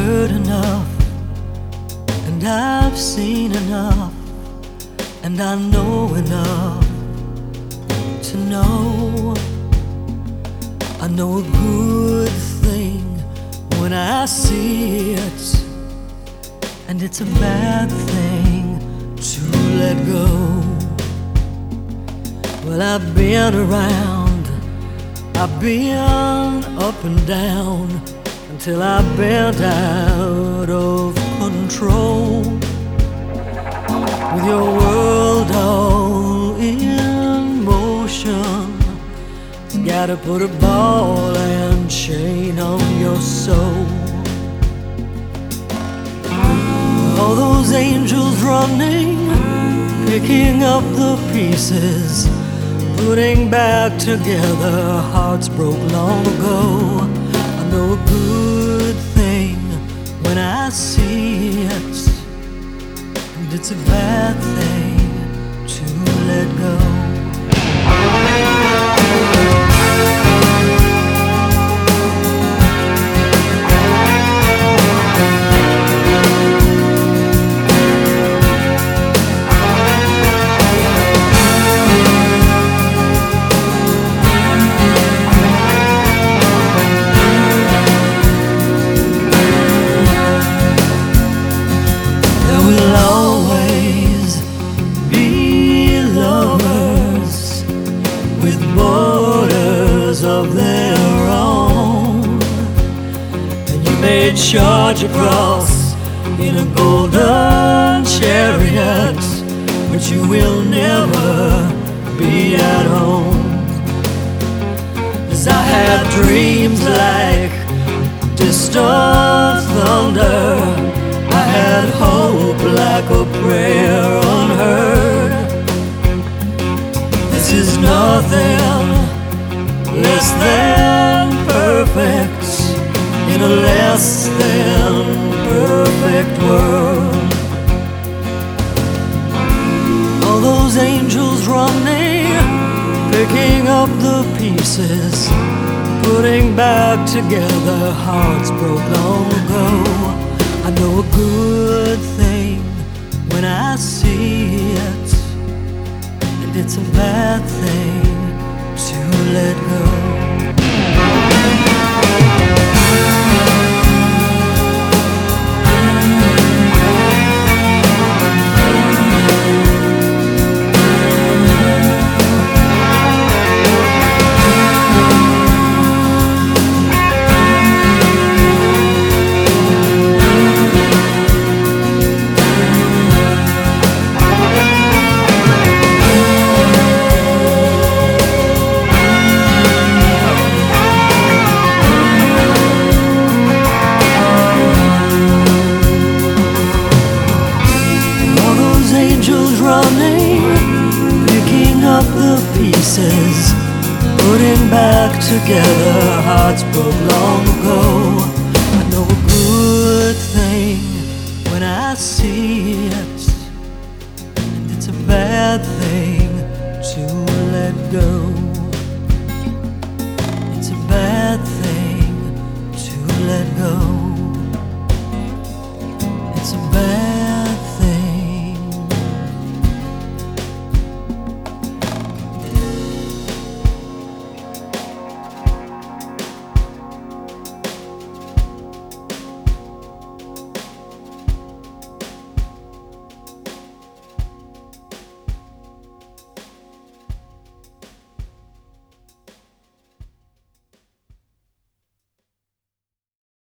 heard enough, and I've seen enough, and I know enough to know. I know a good thing when I see it, and it's a bad thing to let go. Well, I've been around, I've been up and down, until I bent out of control. With your world all in motion, you gotta put a ball and chain on your soul. All those angels running, picking up the pieces, putting back together hearts broke long ago. I know a good thing when I see it, and it's a bad thing to let go. Of their own, and you may charge across in a golden chariot, but you will never be at home. As I had dreams like distant thunder, I had hope like a prayer unheard. This is nothing less than perfect in a less than perfect world. All those angels running, picking up the pieces, putting back together hearts broke long ago. I know a good thing when I see it, and it's a bad thing to let go. Picking up the pieces, putting back together hearts broke long ago. I know a good thing when I see it, and it's a bad thing to let go.